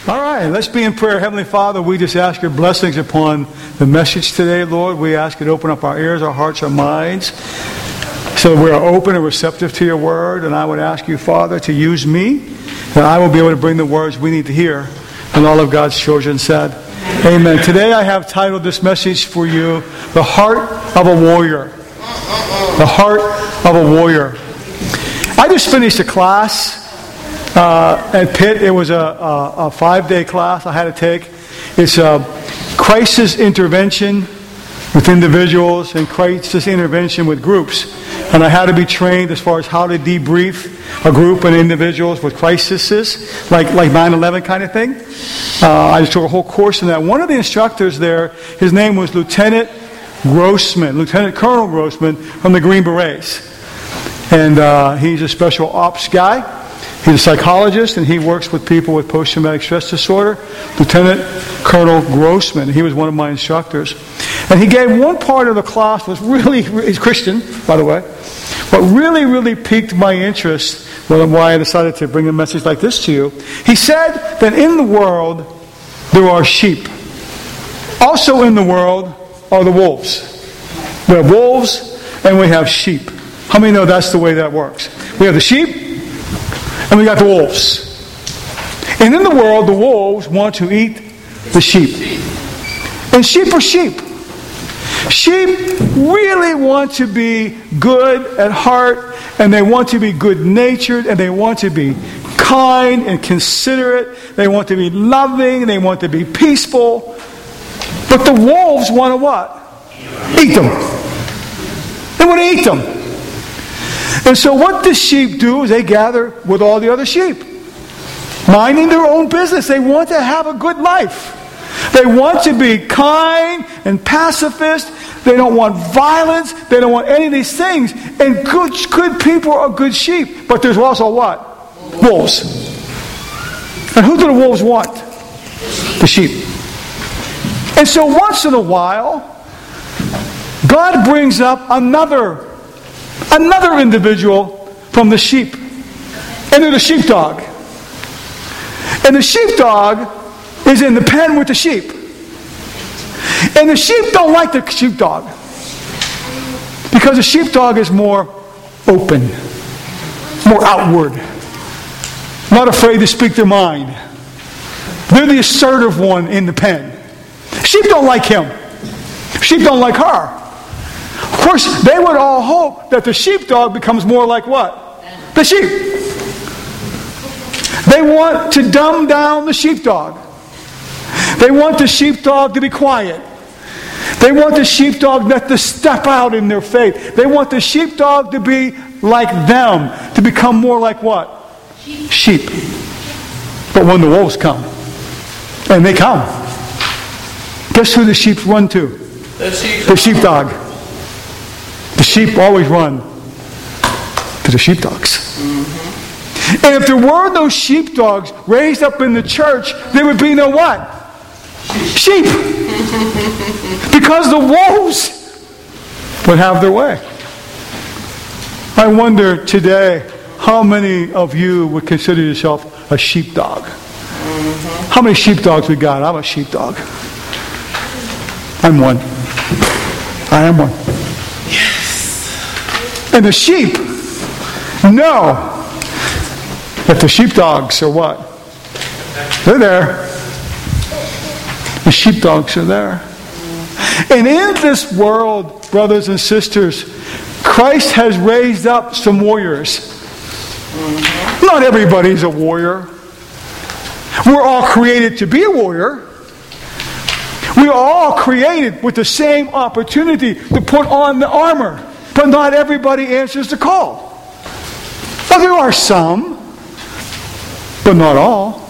All right, let's be in prayer. Heavenly Father, we just ask your blessings upon the message today, Lord. We ask you to open up our ears, our hearts, our minds, so that we are open and receptive to your word. And I would ask you, Father, to use me, that I will be able to bring the words we need to hear. And all of God's children said, Amen. Today I have titled this message for you, The Heart of a Warrior. The Heart of a Warrior. I just finished a class at Pitt. It was a 5-day class I had to take. It's a crisis intervention with individuals and crisis intervention with groups. And I had to be trained as far as how to debrief a group and individuals with crises, like 9/11 kind of thing. I just took a whole course in that. One of the instructors there, his name was Lieutenant Colonel Grossman from the Green Berets. And he's a special ops guy. He's a psychologist, and he works with people with post-traumatic stress disorder. Lieutenant Colonel Grossman. He was one of my instructors. And he gave one part of the class, he's Christian, by the way, but really piqued my interest, why I decided to bring a message like this to you. He said that in the world, there are sheep. Also in the world are the wolves. We have wolves, and we have sheep. How many know that's the way that works? We have the sheep, and we got the wolves. And in the world, the wolves want to eat the sheep. And sheep are sheep. Sheep really want to be good at heart, and they want to be good-natured, and they want to be kind and considerate. They want to be loving, they want to be peaceful. But the wolves want to what? Eat them. They want to eat them. And so what the sheep do is they gather with all the other sheep, minding their own business. They want to have a good life. They want to be kind and pacifist. They don't want violence. They don't want any of these things. And good people are good sheep. But there's also what? Wolves. And who do the wolves want? The sheep. And so once in a while, God brings up another individual from the sheep. And they're the sheepdog. And the sheepdog is in the pen with the sheep. And the sheep don't like the sheepdog, because the sheepdog is more open, more outward, not afraid to speak their mind. They're the assertive one in the pen. Sheep don't like him. Sheep don't like her. Of course, they would all hope that the sheepdog becomes more like what? The sheep. They want to dumb down the sheepdog. They want the sheepdog to be quiet. They want the sheepdog not to step out in their faith. They want the sheepdog to be like them, to become more like what? Sheep. But when the wolves come, and they come, guess who the sheep run to? The sheepdog. The sheep always run to the sheepdogs. Mm-hmm. And if there were no sheepdogs raised up in the church, there would be no what? Sheep. Because the wolves would have their way. I wonder today how many of you would consider yourself a sheepdog. Mm-hmm. How many sheepdogs we got? I'm a sheepdog. I'm one. I am one. Yes. And the sheep know that the sheepdogs are what? They're there. The sheepdogs are there. And in this world, brothers and sisters, Christ has raised up some warriors. Mm-hmm. Not everybody's a warrior. We're all created to be a warrior. We are all created with the same opportunity to put on the armor. But not everybody answers the call. Well, there are some, but not all.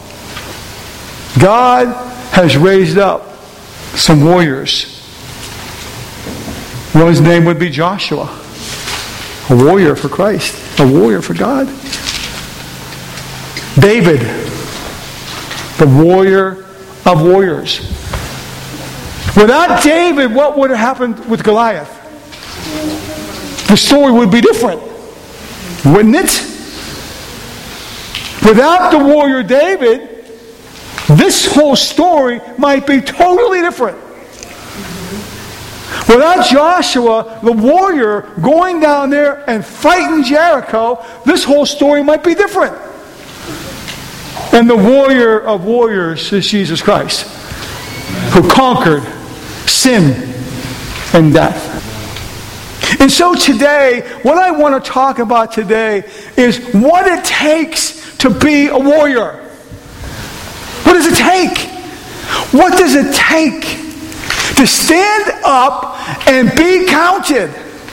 God has raised up some warriors. One's name would be Joshua. A warrior for Christ. A warrior for God. David. The warrior of warriors. Without David, what would have happened with Goliath? The story would be different. Wouldn't it? Without the warrior David, this whole story might be totally different. Without Joshua, the warrior, going down there and fighting Jericho, this whole story might be different. And the warrior of warriors is Jesus Christ, who conquered sin and death. And so today, what I want to talk about today is what it takes to be a warrior. What does it take? What does it take to stand up and be counted?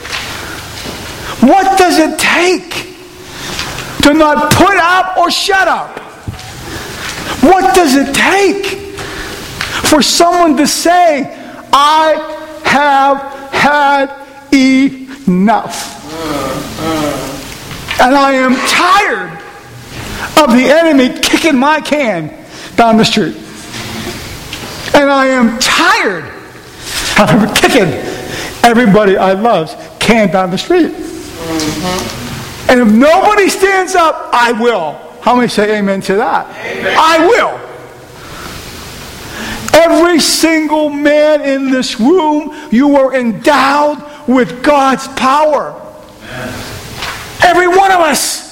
What does it take to not put up or shut up? What does it take for someone to say, I have had enough? And I am tired of the enemy kicking my can down the street. And I am tired of kicking everybody I love's can down the street. And if nobody stands up, I will. How many say amen to that? Amen. I will. Every single man in this room, you are endowed with God's power. Every one of us.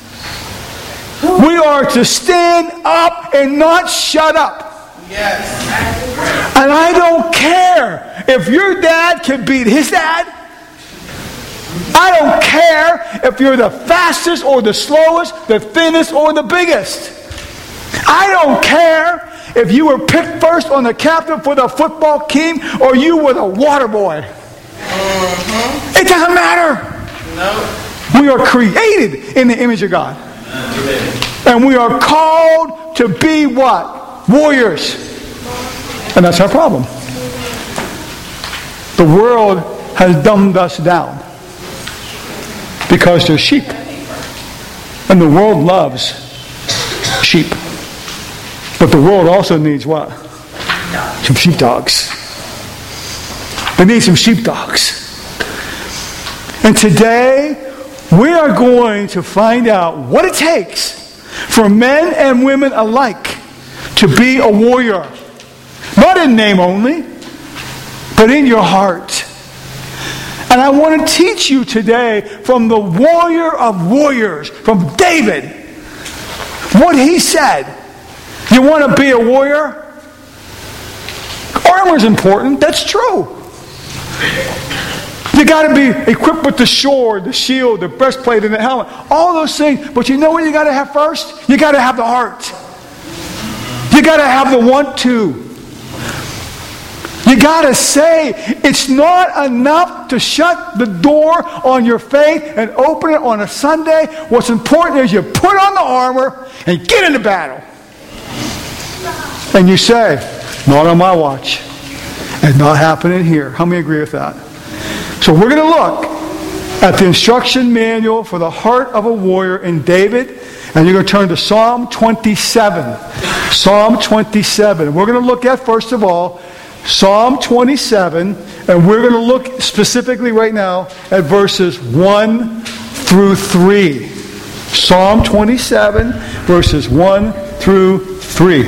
We are to stand up and not shut up. Yes. And I don't care if your dad can beat his dad. I don't care if you're the fastest or the slowest, the thinnest or the biggest. I don't care if you were picked first on the captain for the football team or you were the water boy. It doesn't matter. No. We are created in the image of God. And we are called to be what? Warriors. And that's our problem. The world has dumbed us down because they're sheep. And the world loves sheep. But the world also needs what? Some sheepdogs. They need some sheepdogs. And today, we are going to find out what it takes for men and women alike to be a warrior. Not in name only, but in your heart. And I want to teach you today from the warrior of warriors, from David, what he said. You want to be a warrior? Armor is important. That's true. You got to be equipped with the sword, the shield, the breastplate, and the helmet. All those things. But you know what you got to have first? You got to have the heart. You got to have the want to. You got to say, it's not enough to shut the door on your faith and open it on a Sunday. What's important is you put on the armor and get into battle. And you say, not on my watch. It's not happening here. How many agree with that? So we're going to look at the instruction manual for the heart of a warrior in David. And you're going to turn to Psalm 27. Psalm 27. We're going to look at, first of all, Psalm 27. And we're going to look specifically right now at verses 1 through 3. Psalm 27, verses 1 through 3.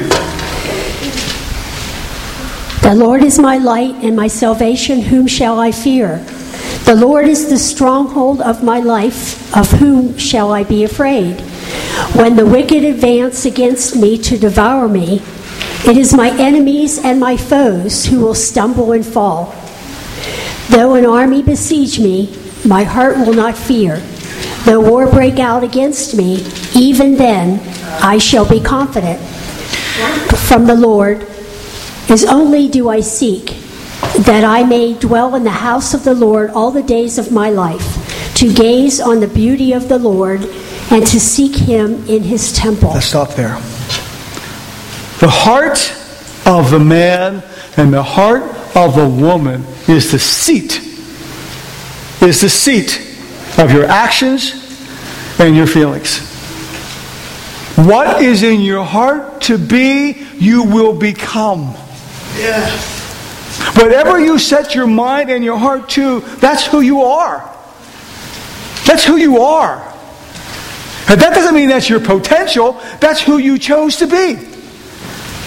The Lord is my light and my salvation. Whom shall I fear? The Lord is the stronghold of my life. Of whom shall I be afraid? When the wicked advance against me to devour me, it is my enemies and my foes who will stumble and fall. Though an army besiege me, my heart will not fear. Though war break out against me, even then I shall be confident. From the Lord is only do I seek, that I may dwell in the house of the Lord all the days of my life, to gaze on the beauty of the Lord and to seek him in his temple. Let's stop there. The heart of the man and the heart of the woman is the seat. Is the seat of your actions and your feelings. What is in your heart to be, you will become. Yeah. Whatever you set your mind and your heart to, that's who you are. That's who you are. But that doesn't mean that's your potential. That's who you chose to be.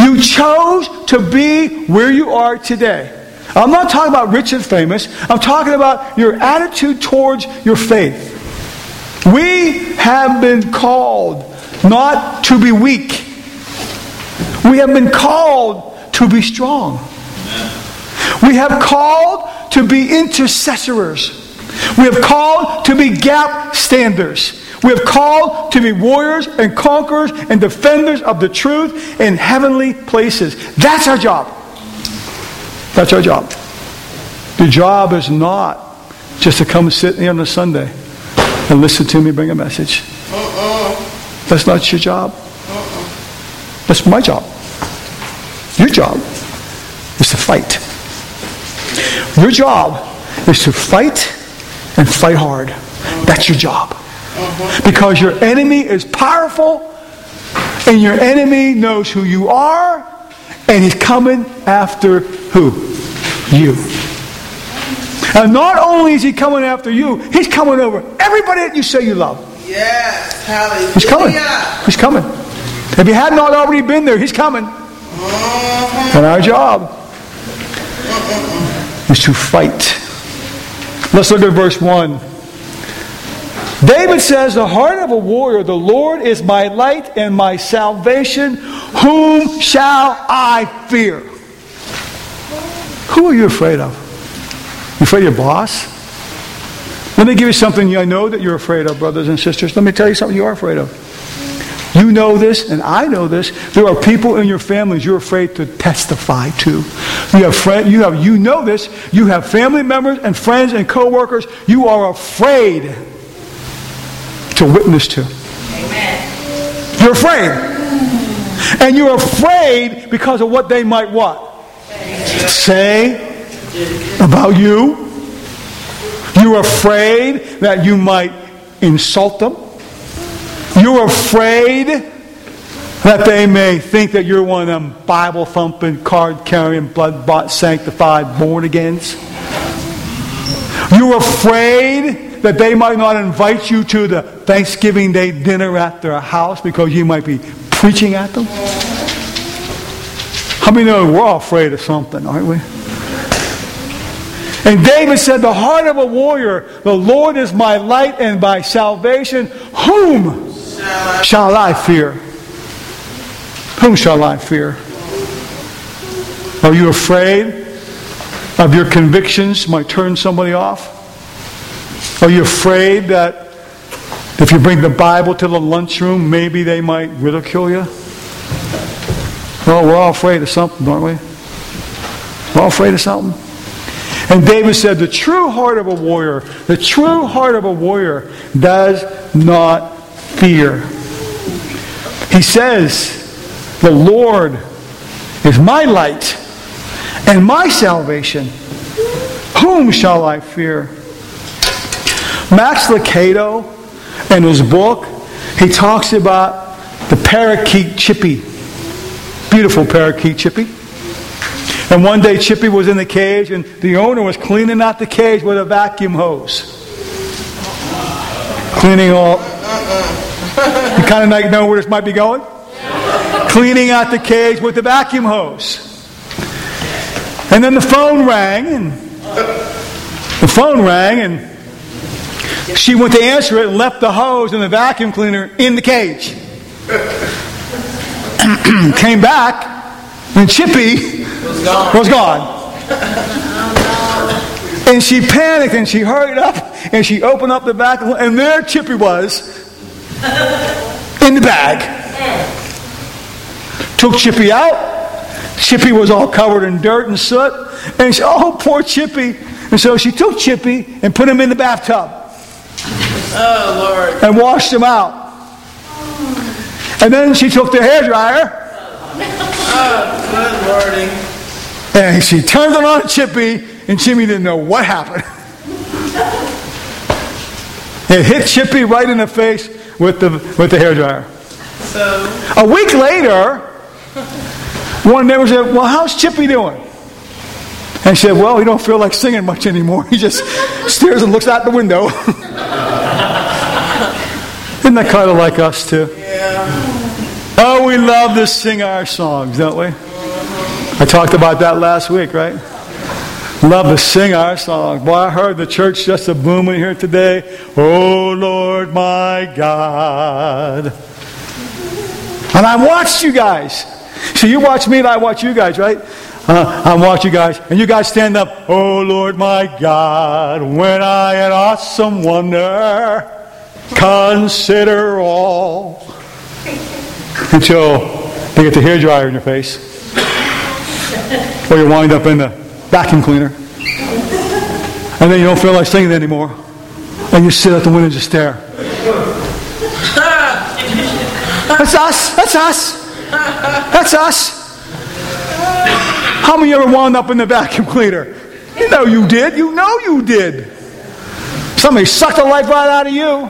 You chose to be where you are today. I'm not talking about rich and famous. I'm talking about your attitude towards your faith. We have been called not to be weak. We have been called to be strong. We have called to be intercessors. We have called to be gap standers. We have called to be warriors and conquerors and defenders of the truth in heavenly places. That's our job. That's our job. The job is not just to come sit here on a Sunday and listen to me bring a message. That's not your job. That's my job. Your job is to fight. Your job is to fight and fight hard. That's your job. Because your enemy is powerful and your enemy knows who you are and he's coming after who? You. And not only is he coming after you, he's coming over everybody that you say you love. Yes, hallelujah. He's coming. He's coming. If he had not already been there, he's coming. And our job is to fight. Let's look at verse 1. David says, the heart of a warrior, the Lord is my light and my salvation. Whom shall I fear? Who are you afraid of? You afraid of your boss? Let me give you something I know that you're afraid of, brothers and sisters. Let me tell you something you are afraid of. You know this, and I know this. There are people in your families you're afraid to testify to. You know this. You have family members and friends and co-workers you are afraid to witness to. Amen. You're afraid. And you're afraid because of what they might what? Say about you. You're afraid that you might insult them. You're afraid that they may think that you're one of them Bible-thumping, card-carrying, blood-bought, sanctified, born-agains. You're afraid that they might not invite you to the Thanksgiving Day dinner at their house because you might be preaching at them. How many know we're all afraid of something, aren't we? And David said, the heart of a warrior, the Lord is my light and my salvation. Whom shall I fear? Whom shall I fear? Are you afraid of your convictions might turn somebody off? Are you afraid that if you bring the Bible to the lunchroom, maybe they might ridicule you? Well, we're all afraid of something, aren't we? We're all afraid of something. And David said, the true heart of a warrior does not fear. He says, the Lord is my light and my salvation. Whom shall I fear? Max Lucado, in his book, he talks about the parakeet Chippy. Beautiful parakeet Chippy. And one day Chippy was in the cage and the owner was cleaning out the cage with a vacuum hose. Cleaning all... You kind of know where this might be going? Cleaning out the cage with the vacuum hose. And then the phone rang and she went to answer it and left the hose and the vacuum cleaner in the cage. Came back and Chippy was gone. And she panicked and she hurried up and she opened up the vacuum and there Chippy was in the bag. Took Chippy out. Chippy was all covered in dirt and soot. And she said, oh, poor Chippy. And so she took Chippy and put him in the bathtub. Oh, Lord. And washed him out. And then she took the hairdryer. Oh, good Lordy. And she turned it on Chippy, and Chippy didn't know what happened. It hit Chippy right in the face with the hairdryer. So a week later, one neighbor said, well, how's Chippy doing? And she said, well, he don't feel like singing much anymore. He just stares and looks out the window. Isn't that kind of like us too? Yeah. Oh, we love to sing our songs, don't we? I talked about that last week, right? Love to sing our songs. Boy, I heard the church just a booming here today. Oh, Lord, my God. And I watched you guys. So you watch me and I watch you guys, right? I watch you guys. And you guys stand up. Oh, Lord, my God, when I in awesome wonder consider all. Until you get the hairdryer in your face. Or you wind up in the vacuum cleaner. And then you don't feel like singing anymore. And you sit at the window and just stare. That's us. That's us. That's us. How many of you ever wound up in the vacuum cleaner? You know you did. You know you did. Somebody sucked the life right out of you.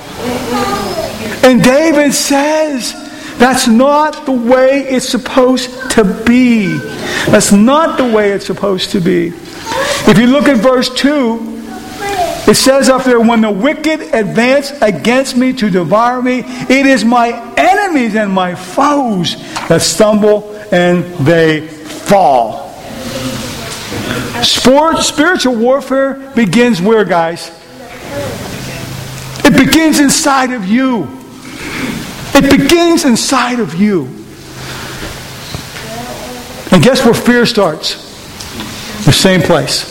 And David says, that's not the way it's supposed to be. That's not the way it's supposed to be. If you look at verse 2, it says up there, when the wicked advance against me to devour me, it is my enemies and my foes that stumble and they fall. Spiritual warfare begins where, guys? It begins inside of you. It begins inside of you. And guess where fear starts? The same place.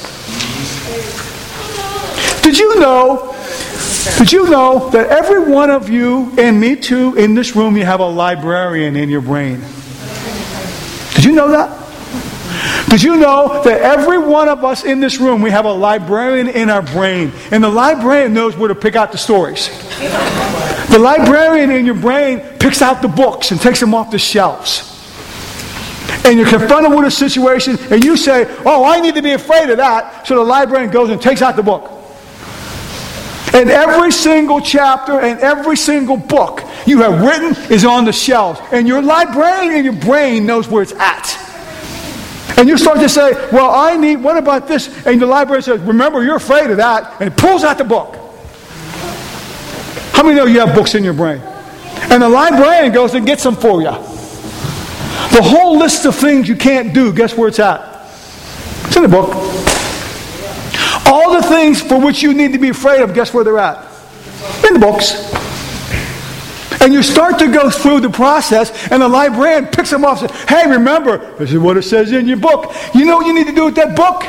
Did you know that every one of you, and me too, in this room, you have a librarian in your brain? Did you know that? Did you know that every one of us in this room, we have a librarian in our brain? And the librarian knows where to pick out the stories. The librarian in your brain picks out the books and takes them off the shelves. And you're confronted with a situation and you say, oh, I need to be afraid of that. So the librarian goes and takes out the book. And every single chapter and every single book you have written is on the shelves. And your librarian in your brain knows where it's at. And you start to say, well, what about this? And the librarian says, remember, you're afraid of that. And it pulls out the book. How many know you have books in your brain? And the librarian goes and gets them for you. The whole list of things you can't do, guess where it's at? It's in the book. All the things for which you need to be afraid of, guess where they're at? In the books. And you start to go through the process, and the librarian picks them up and says, hey, remember, this is what it says in your book. You know what you need to do with that book?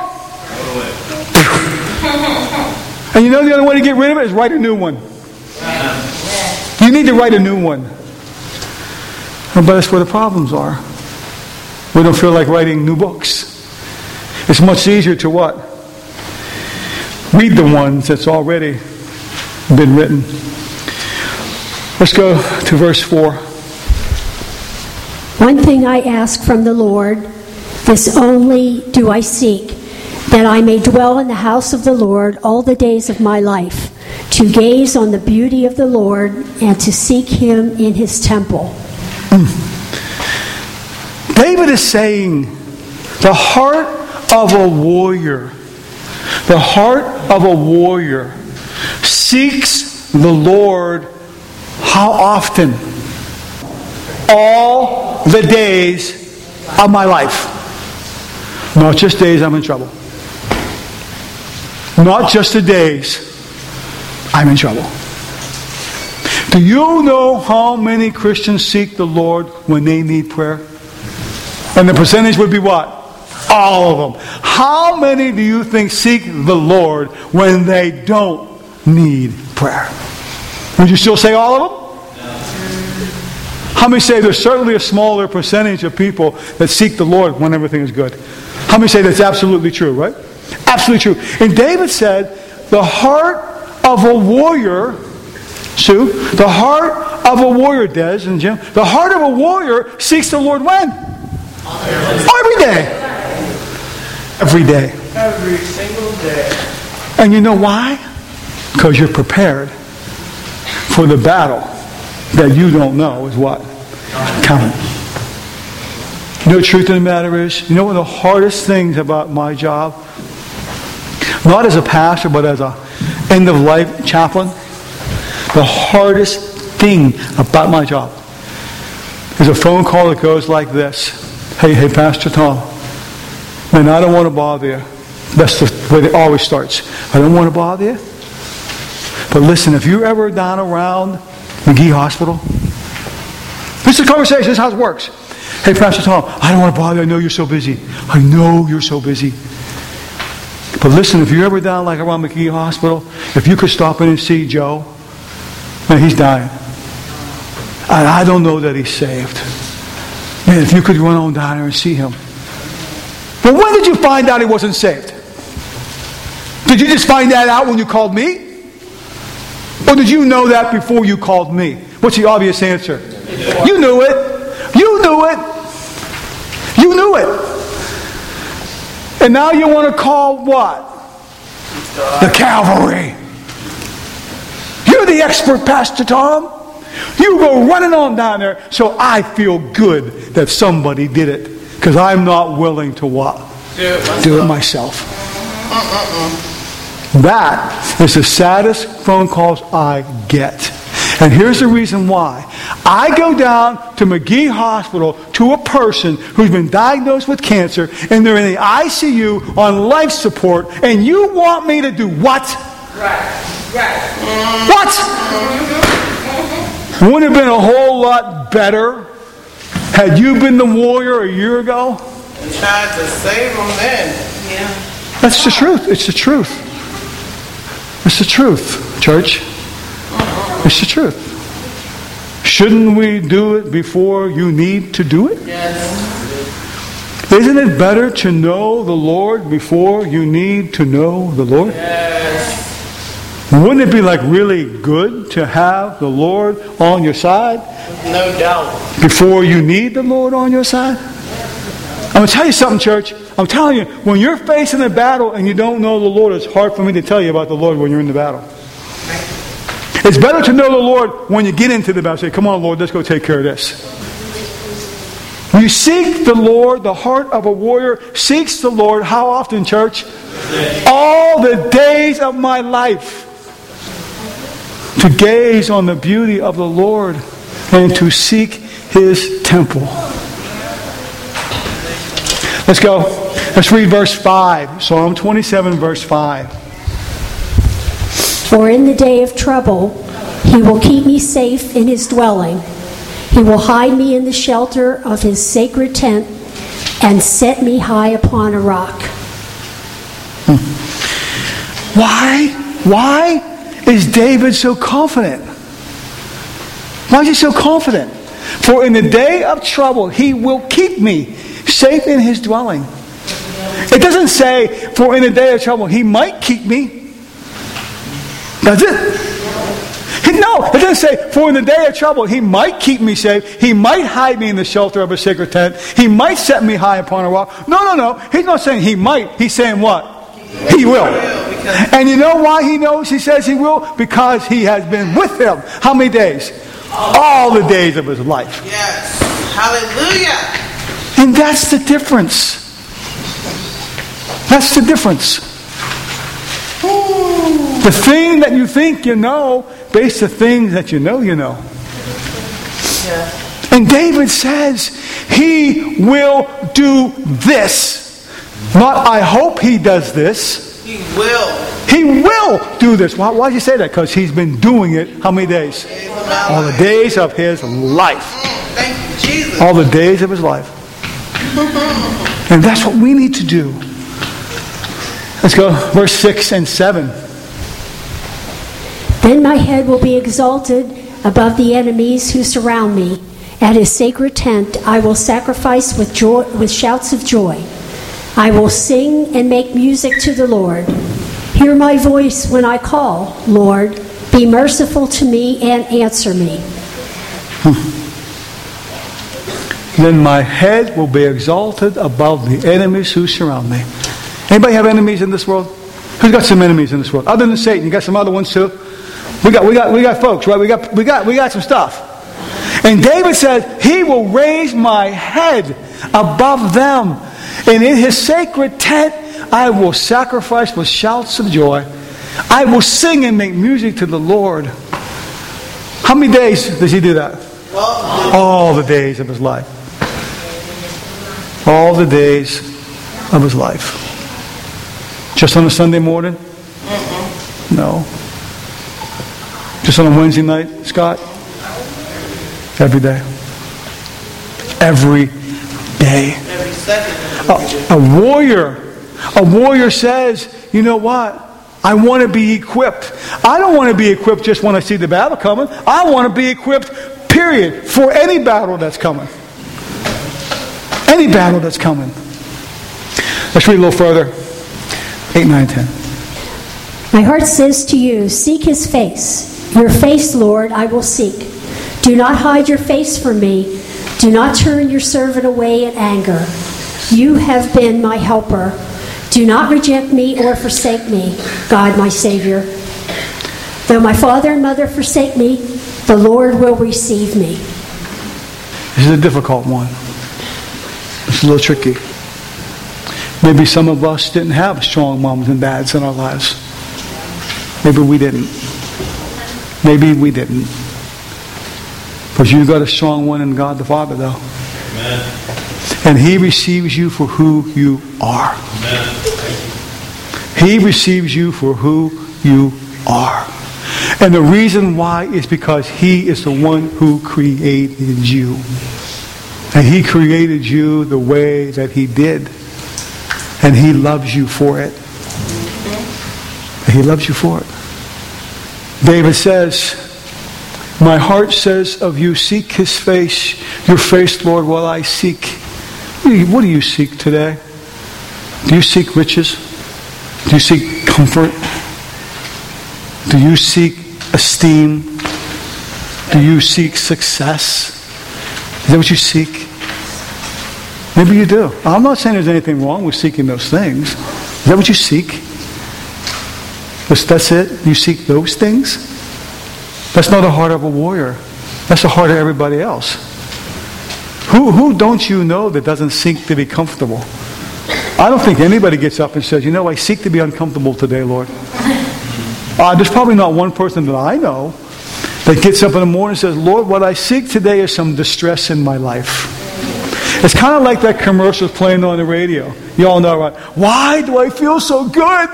And you know the only way to get rid of it is write a new one. You need to write a new one. But that's where the problems are. We don't feel like writing new books. It's much easier to what? Read the ones that's already been written. Let's go to verse 4. One thing I ask from the Lord, this only do I seek, that I may dwell in the house of the Lord all the days of my life, to gaze on the beauty of the Lord and to seek him in his temple. David is saying, the heart of a warrior, seeks the Lord how often? All the days of my life. Not just days I'm in trouble. Not just the days I'm in trouble. Do you know how many Christians seek the Lord when they need prayer? And the percentage would be what? All of them. How many do you think seek the Lord when they don't need prayer? Would you still say all of them? How many say there's certainly a smaller percentage of people that seek the Lord when everything is good? How many say that's absolutely true, right? Absolutely true. And David said, the heart of a warrior, Sue, the heart of a warrior, Des and Jim, the heart of a warrior seeks the Lord when? Every day. Every day. Every single day. And you know why? Because you're prepared for the battle that you don't know is what? Coming. You know the truth of the matter is, you know one of the hardest things about my job? Not as a pastor, but as a end-of-life chaplain. The hardest thing about my job There's a phone call that goes like this. Hey, Pastor Tom. Man, I don't want to bother you. That's the way it always starts. I don't want to bother you. But listen, if you're ever down around McGee Hospital, this is a conversation. This is how it works. Hey, Pastor Tom, I don't want to bother you. I know you're so busy. I know you're so busy. But listen, if you're ever down like around McGee Hospital, if you could stop in and see Joe, man, he's dying. And I don't know that he's saved. Man, if you could run on down there and see him. Well, when did you find out he wasn't saved? Did you just find that out when you called me? Or did you know that before you called me? What's the obvious answer? You knew it. You knew it. You knew it. And now you want to call what? The cavalry. You're the expert, Pastor Tom. You go running on down there, so I feel good that somebody did it. Because I'm not willing to what? Do it myself. That is the saddest phone calls I get. And here's the reason why. I go down to McGee Hospital to a person who's been diagnosed with cancer, and they're in the ICU on life support, and you want me to do what? Right. What? Wouldn't it have been a whole lot better had you been the warrior a year ago? And tried to save them then. Yeah. That's the truth. It's the truth. It's the truth, church. It's the truth. Shouldn't we do it before you need to do it? Yes. Isn't it better to know the Lord before you need to know the Lord? Yes. Wouldn't it be like really good to have the Lord on your side? No doubt. Before you need the Lord on your side? I'm going to tell you something, church. I'm telling you, when you're facing a battle and you don't know the Lord, it's hard for me to tell you about the Lord when you're in the battle. It's better to know the Lord when you get into the battle. Say, come on, Lord, let's go take care of this. You seek the Lord, the heart of a warrior seeks the Lord. How often, church? All the days of my life. To gaze on the beauty of the Lord and to seek His temple. Let's go. Let's read verse 5. Psalm 27, verse 5. For in the day of trouble, He will keep me safe in His dwelling. He will hide me in the shelter of His sacred tent and set me high upon a rock. Why is David so confident? Why is he so confident? For in the day of trouble, He will keep me safe in His dwelling. It doesn't say, for in the day of trouble, He might keep me. Does it? No, it doesn't say, for in the day of trouble, He might keep me safe. He might hide me in the shelter of a sacred tent. He might set me high upon a rock. No. He's not saying He might. He's saying what? He will. And you know why He knows He says He will? Because He has been with him. How many days? All the days of his life. Yes. Hallelujah. And that's the difference. That's the difference. The thing that you think you know based on things that you know you know. Yeah. And David says He will do this. Not I hope He does this. He will. He will do this. Why do you say that? Because He's been doing it how many days? All the days of His life. Thank you, Jesus. All the days of His life. And that's what we need to do. Let's go, verse 6 and 7. Then my head will be exalted above the enemies who surround me. At His sacred tent I will sacrifice with joy, with shouts of joy. I will sing and make music to the Lord. Hear my voice when I call, Lord. Be merciful to me and answer me. Then my head will be exalted above the enemies who surround me. Anybody have enemies in this world? Who's got some enemies in this world? Other than Satan, you got some other ones too? We got folks, right? We got some stuff. And David says, He will raise my head above them. And in His sacred tent, I will sacrifice with shouts of joy. I will sing and make music to the Lord. How many days does He do that? All the days of his life. All the days of his life. Just on a Sunday morning? No. Just on a Wednesday night, Scott? Every day. Every day. Every second. A warrior says, you know what? I want to be equipped. I don't want to be equipped just when I see the battle coming. I want to be equipped, period, for any battle that's coming. Any battle that's coming. Let's read a little further. 8, 9, 10. My heart says to you, seek his face. Your face, Lord, I will seek. Do not hide your face from me. Do not turn your servant away in anger. You have been my helper. Do not reject me or forsake me, God my Savior. Though my father and mother forsake me, the Lord will receive me. This is a difficult one. It's a little tricky. Maybe some of us didn't have strong moms and dads in our lives. Maybe we didn't. Maybe we didn't. But you got a strong one in God the Father, though. Amen. And he receives you for who you are. Amen. He receives you for who you are. And the reason why is because he is the one who created you. And he created you the way that he did. And he loves you for it. He loves you for it. David says, my heart says of you, seek his face. Your face, Lord, while I seek. What do you seek today? Do you seek riches? Do you seek comfort? Do you seek esteem? Do you seek success? Is that what you seek? Maybe you do. I'm not saying there's anything wrong with seeking those things. Is that what you seek? That's it? You seek those things? That's not the heart of a warrior. That's the heart of everybody else. Who don't you know that doesn't seek to be comfortable? I don't think anybody gets up and says, you know, I seek to be uncomfortable today, Lord. There's probably not one person that I know that gets up in the morning and says, Lord, what I seek today is some distress in my life. It's kind of like that commercial playing on the radio. You all know, right? Why do I feel so good?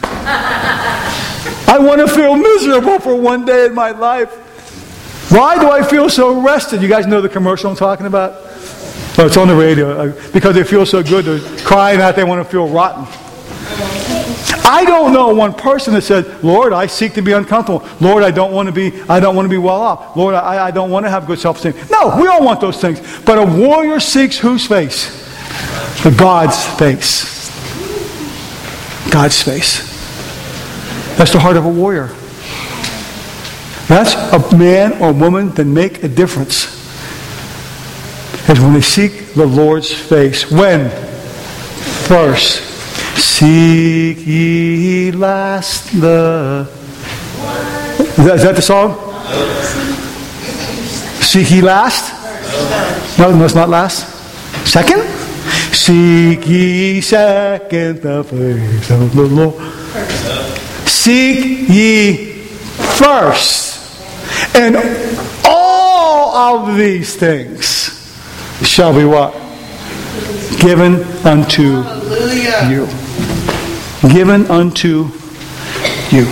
I want to feel miserable for one day in my life. Why do I feel so rested? You guys know the commercial I'm talking about? Oh, it's on the radio. Because they feel so good, they're crying out they want to feel rotten. I don't know one person that said, Lord, I seek to be uncomfortable. Lord, I don't want to be well off. Lord, I don't want to have good self-esteem. No, we all want those things. But a warrior seeks whose face? The God's face. God's face. That's the heart of a warrior. That's a man or woman that make a difference. Is when they seek the Lord's face. When? First, seek ye last the... Is that the song? Seek ye last? No, it's not last. Second? Seek ye second the face of the Lord. Seek ye first. And all of these things shall be what? Given unto you. Given unto you.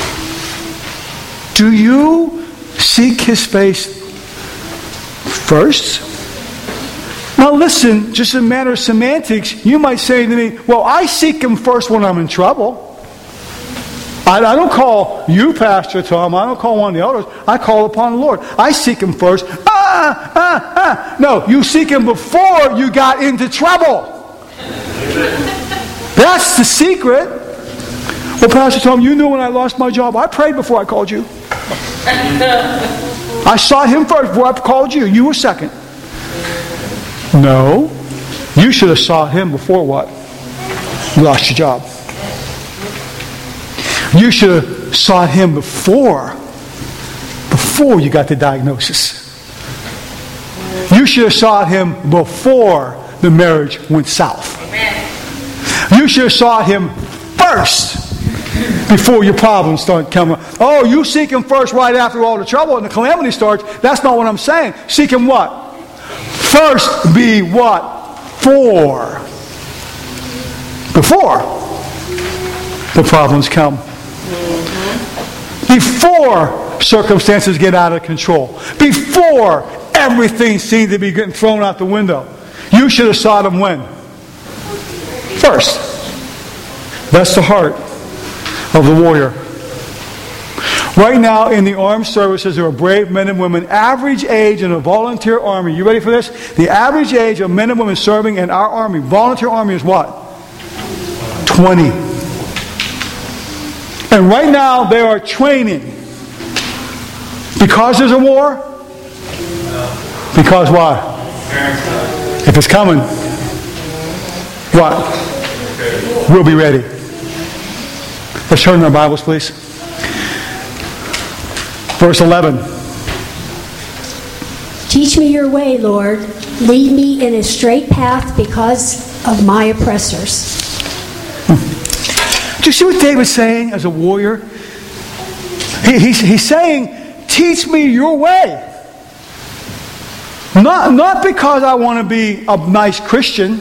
Do you seek his face first? Now listen, just a matter of semantics, you might say to me, well, I seek him first when I'm in trouble. I don't call you, Pastor Tom. I don't call one of the elders. I call upon the Lord. I seek him first. No, you seek him before you got into trouble. That's the secret. Well, Pastor Tom, you knew when I lost my job. I prayed before I called you. I sought him first before I called you. You were second. No, you should have sought him before what? You lost your job. You should have sought him before you got the diagnosis. You should have sought him before the marriage went south. Amen. You should have sought him first before your problems start coming. Oh, you seek Him first right after all the trouble and the calamity starts. That's not what I'm saying. Seek Him what? First be what? For. Before the problems come. Before circumstances get out of control. Before everything seems to be getting thrown out the window. You should have sought Him when? First. That's the heart of the warrior. Right now in the armed services, there are brave men and women. Average age in a volunteer army. You ready for this? The average age of men and women serving in our army, volunteer army, is what? 20. And right now they are training. Because there's a war? Because why? If it's coming, what? We'll be ready. Let's turn our Bibles, please. Verse 11. Teach me your way, Lord. Lead me in a straight path because of my oppressors. Do you see what David's saying as a warrior? He's saying, teach me your way. Not because I want to be a nice Christian.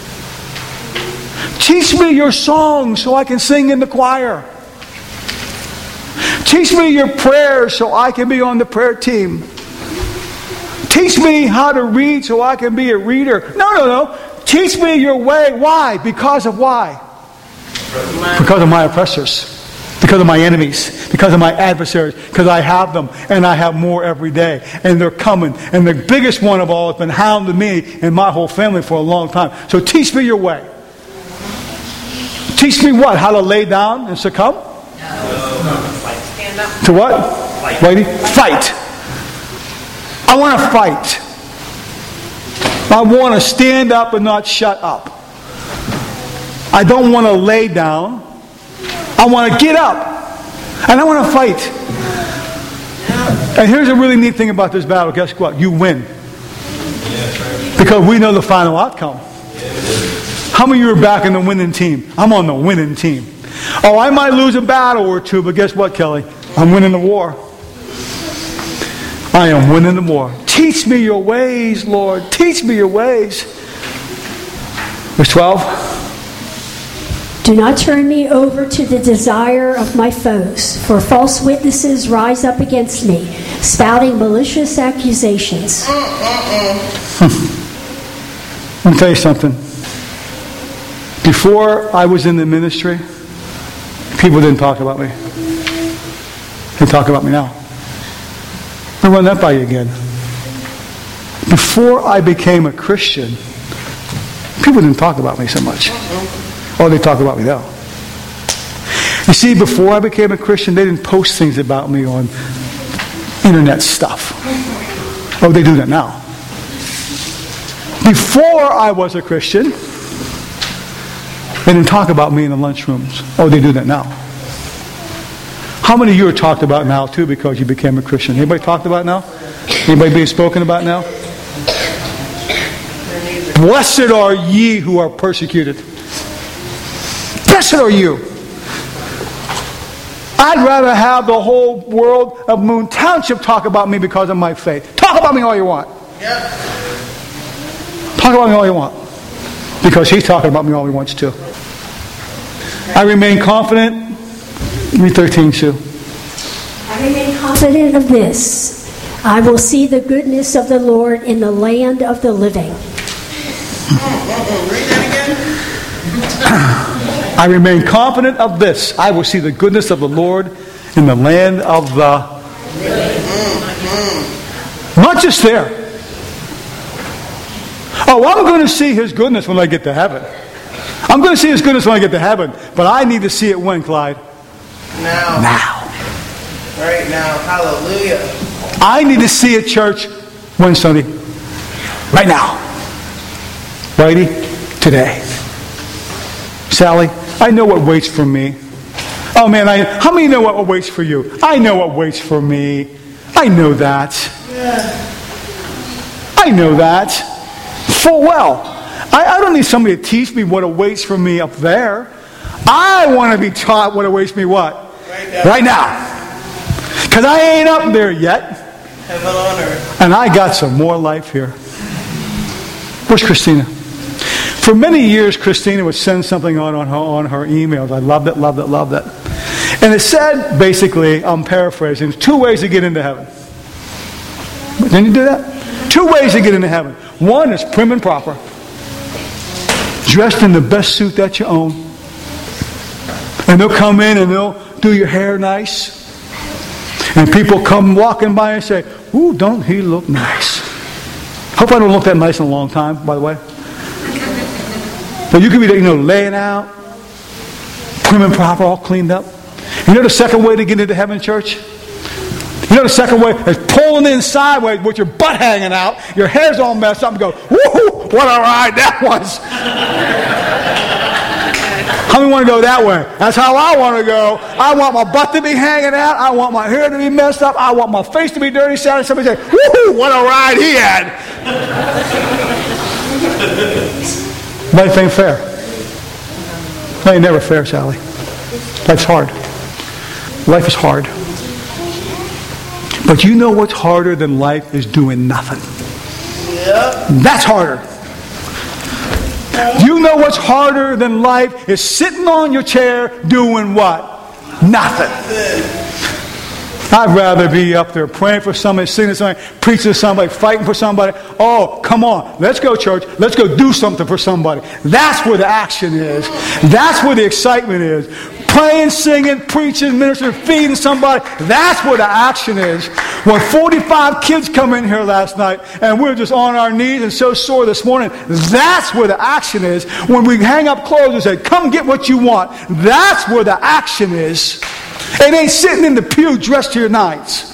Teach me your songs so I can sing in the choir. Teach me your prayers so I can be on the prayer team. Teach me how to read so I can be a reader. No. Teach me your way. Why? Because of why? Because of my oppressors. Because of my enemies. Because of my adversaries. Because I have them. And I have more every day. And they're coming. And the biggest one of all has been hounding me and my whole family for a long time. So teach me your way. Teach me what? How to lay down and succumb? To what? Lady? Fight. I want to fight. I want to stand up and not shut up. I don't want to lay down. I want to get up. And I want to fight. And here's a really neat thing about this battle. Guess what? You win. Because we know the final outcome. How many of you are back in the winning team? I'm on the winning team. Oh, I might lose a battle or two, but guess what, Kelly? I'm winning the war. I am winning the war. Teach me your ways, Lord. Teach me your ways. Verse 12. Do not turn me over to the desire of my foes, for false witnesses rise up against me, spouting malicious accusations. Let me tell you something. Before I was in the ministry, people didn't talk about me. They talk about me now. Let me run that by you again. Before I became a Christian, people didn't talk about me so much. Oh, they talk about me now. You see, before I became a Christian, they didn't post things about me on internet stuff. Oh, they do that now. Before I was a Christian, they didn't talk about me in the lunchrooms. Oh, they do that now. How many of you are talked about now, too, because you became a Christian? Anybody talked about now? Anybody being spoken about now? Blessed are ye who are persecuted. Blessed are you. I'd rather have the whole world of Moon Township talk about me because of my faith. Talk about me all you want. Talk about me all you want. Because he's talking about me all he wants to. I remain confident. Read 13, Sue. I remain confident of this. I will see the goodness of the Lord in the land of the living. Read that again. I remain confident of this. I will see the goodness of the Lord in the land of the not just there. Oh, I'm going to see His goodness when I get to heaven. I'm going to see His goodness when I get to heaven. But I need to see it when, Clyde? Now. Right now. Hallelujah. I need to see it, church, when, Sunday? Right now. Righty? Today. Sally, I know what waits for me. Oh, man, how many know what waits for you? I know what waits for me. I know that. I know that. Full well. I don't need somebody to teach me what awaits for me up there. I want to be taught what awaits me what? Right now. Because I ain't up there yet. Heaven on earth. And I got some more life here. Where's Christina? For many years, Christina would send something on her emails. I loved it. And it said, basically, I'm paraphrasing, 2 ways to get into heaven. Didn't you do that? 2 ways to get into heaven. One is prim and proper. Dressed in the best suit that you own. And they'll come in and they'll do your hair nice. And people come walking by and say, ooh, don't he look nice? Hope I don't look that nice in a long time, by the way. But you could be, laying out, prim and proper, all cleaned up. You know the second way to get into heaven, church? You know the second way is pulling in sideways with your butt hanging out, your hair's all messed up, and go, woohoo, what a ride that was. How many want to go that way? That's how I want to go. I want my butt to be hanging out. I want my hair to be messed up. I want my face to be dirty. Somebody say, woohoo, what a ride he had. Life ain't fair. It ain't never fair, Sally. Life's hard. Life is hard. But you know what's harder than life is doing nothing. Yep. That's harder. You know what's harder than life is sitting on your chair doing what? Nothing. I'd rather be up there praying for somebody, singing to somebody, preaching to somebody, fighting for somebody. Oh, come on. Let's go, church. Let's go do something for somebody. That's where the action is. That's where the excitement is. Praying, singing, preaching, ministering, feeding somebody. That's where the action is. When 45 kids come in here last night and we're just on our knees and so sore this morning, that's where the action is. When we hang up clothes and say, come get what you want, that's where the action is. It ain't sitting in the pew dressed to your nines.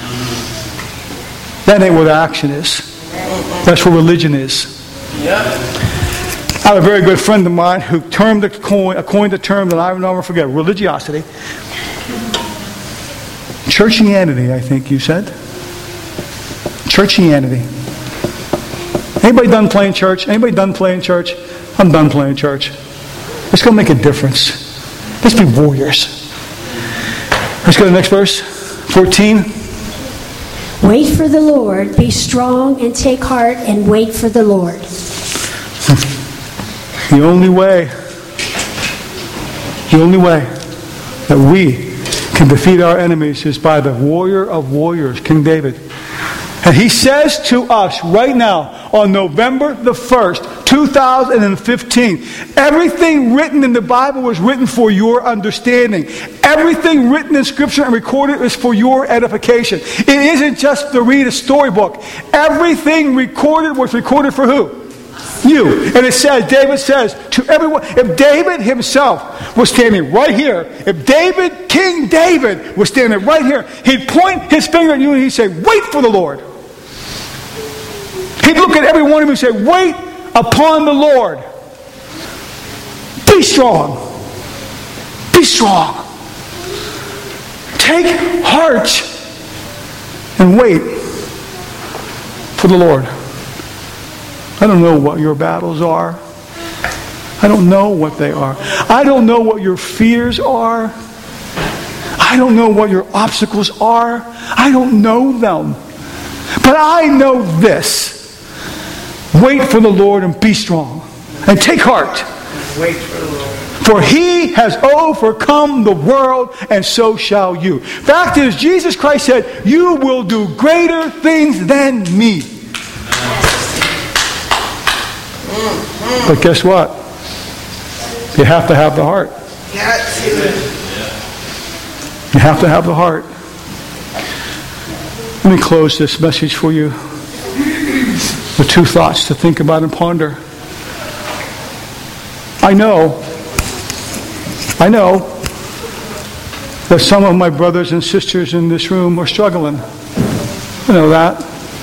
That ain't where the action is. That's where religion is. Yep. I have a very good friend of mine who coined the term that I will never forget, religiosity. Churchianity, I think you said. Churchianity. Anybody done playing church? Anybody done playing church? I'm done playing church. It's going to make a difference. Let's be warriors. Let's go to the next verse. 14. Wait for the Lord. Be strong and take heart and wait for the Lord. The only way that we can defeat our enemies is by the warrior of warriors, King David. And he says to us right now, on November the 1st, 2015, everything written in the Bible was written for your understanding. Everything written in Scripture and recorded is for your edification. It isn't just to read a storybook. Everything recorded was recorded for who? You. And it says, David says to everyone, if David himself was standing right here, if David, King David, was standing right here, he'd point his finger at you and he'd say, wait for the Lord. He'd look at every one of you and say, wait upon the Lord. Be strong. Be strong. Take heart and wait for the Lord. I don't know what your battles are. I don't know what they are. I don't know what your fears are. I don't know what your obstacles are. I don't know them. But I know this. Wait for the Lord and be strong. And take heart. Wait for the Lord. For he has overcome the world, and so shall you. Fact is, Jesus Christ said, you will do greater things than me. But guess what? You have to have the heart. You have to have the heart. Let me close this message for you with 2 thoughts to think about and ponder. I know that some of my brothers and sisters in this room are struggling. I know that.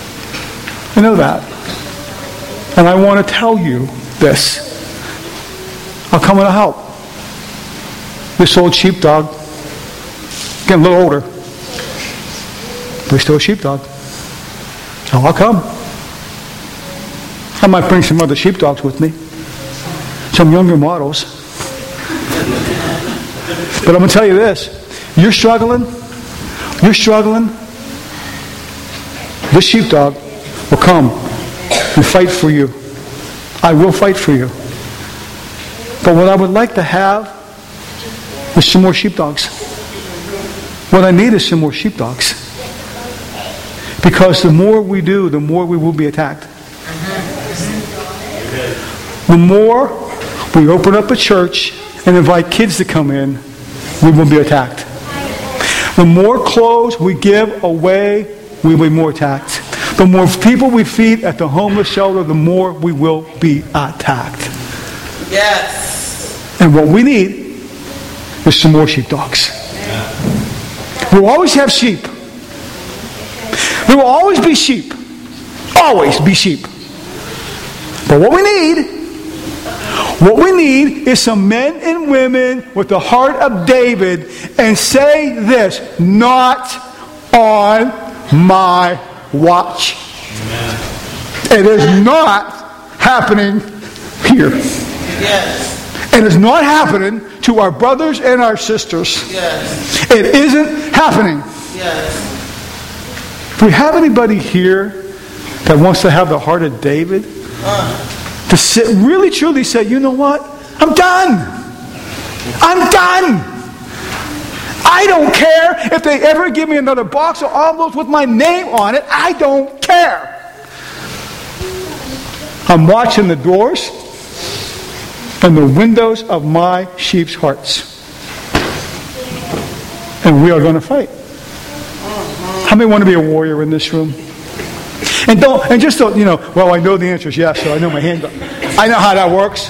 And I want to tell you this. I'll come and help. This old sheepdog, getting a little older, but he's still a sheepdog. So I'll come. I might bring some other sheepdogs with me. Some younger models. But I'm going to tell you this. You're struggling. This sheepdog will come and fight for you. I will fight for you. But what I would like to have is some more sheepdogs. What I need is some more sheepdogs. Because the more we do, the more we will be attacked. The more we open up a church and invite kids to come in, we will be attacked. The more clothes we give away, we will be more attacked. The more people we feed at the homeless shelter, the more we will be attacked. Yes. And what we need is some more sheepdogs. We'll always have sheep. There will always be sheep. Always be sheep. But what we need is some men and women with the heart of David and say this, not on my watch. Amen. It is not happening here. Yes. And it's not happening to our brothers and our sisters. Yes. It isn't happening. Yes. Do we have anybody here that wants to have the heart of David? To sit, really truly say, you know what? I'm done. I'm done. I don't care if they ever give me another box of envelopes with my name on it. I don't care. I'm watching the doors and the windows of my sheep's hearts. And we are going to fight. How many want to be a warrior in this room? And just don't, well, I know the answer is yes, so I know my hand. I know how that works.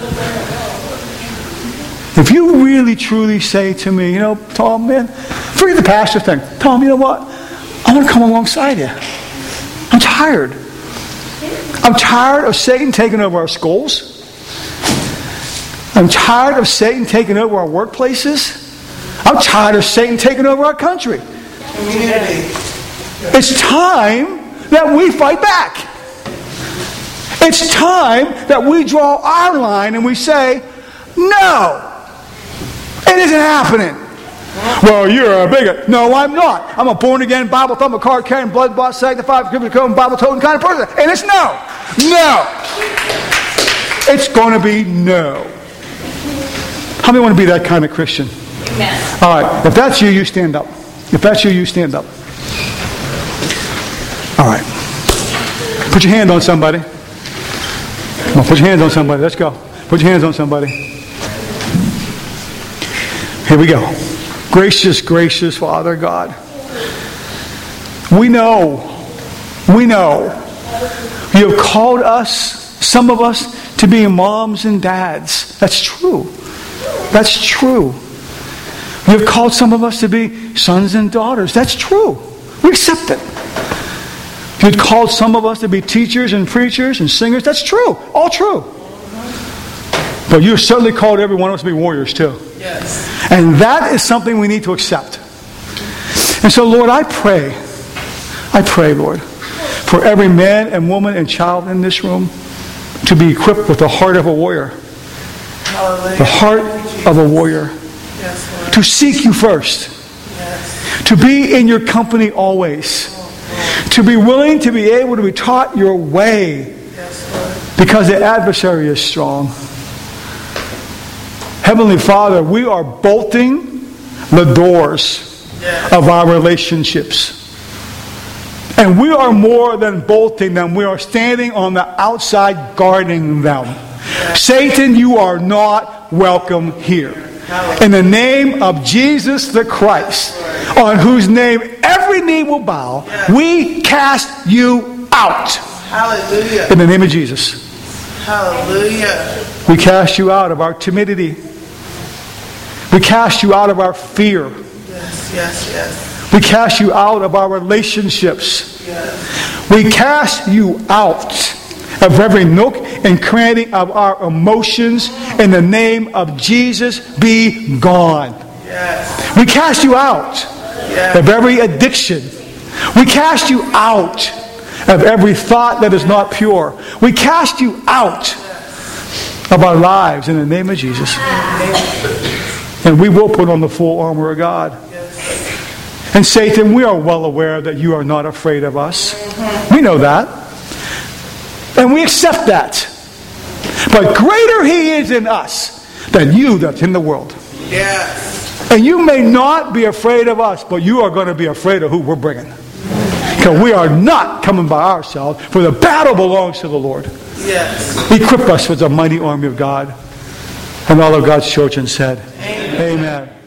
If you really truly say to me, Tom, man, forget the pastor thing. Tom, you know what? I want to come alongside you. I'm tired. I'm tired of Satan taking over our schools. I'm tired of Satan taking over our workplaces. I'm tired of Satan taking over our country. Community. It's time that we fight back. It's time that we draw our line and we say, no, it isn't happening. Well, you're a bigot. No, I'm not. I'm a born-again, Bible-thumping, card-carrying, blood-bought, sanctified, forgiven, Bible-toting kind of person. And it's no. No. It's going to be no. How many want to be that kind of Christian? Amen. All right. If that's you, you stand up. If that's you, you stand up. All right. Put your hand on somebody. Come on, put your hands on somebody. Let's go. Put your hands on somebody. Here we go. Gracious, gracious Father God. We know you have called us, some of us, to be moms and dads. That's true. That's true. You have called some of us to be sons and daughters. That's true. We accept it. You've called some of us to be teachers and preachers and singers. That's true. All true. But you've certainly called every one of us to be warriors too. Yes. And that is something we need to accept. And so, Lord, I pray, Lord, for every man and woman and child in this room to be equipped with the heart of a warrior. Hallelujah. The heart of a warrior. Yes, Lord. To seek you first. Yes. To be in your company always. To be willing to be able to be taught your way. Yes, Lord. Because the adversary is strong. Heavenly Father, we are bolting the doors of our relationships. And we are more than bolting them. We are standing on the outside guarding them. Satan, you are not welcome here. In the name of Jesus the Christ, on whose name every knee will bow, we cast you out. Hallelujah. In the name of Jesus. Hallelujah. We cast you out of our timidity. We cast you out of our fear. Yes, yes, yes. We cast you out of our relationships. Yes. We cast you out of every nook and cranny of our emotions. In the name of Jesus, be gone. Yes. We cast you out of every addiction. We cast you out of every thought that is not pure. We cast you out of our lives in the name of Jesus. And we will put on the full armor of God. And Satan, we are well aware that you are not afraid of us. We know that. And we accept that. But greater he is in us than you that's in the world. Yes. And you may not be afraid of us, but you are going to be afraid of who we're bringing. Because we are not coming by ourselves, for the battle belongs to the Lord. Yes. Equip us with the mighty army of God. And all of God's children said, Amen. Amen.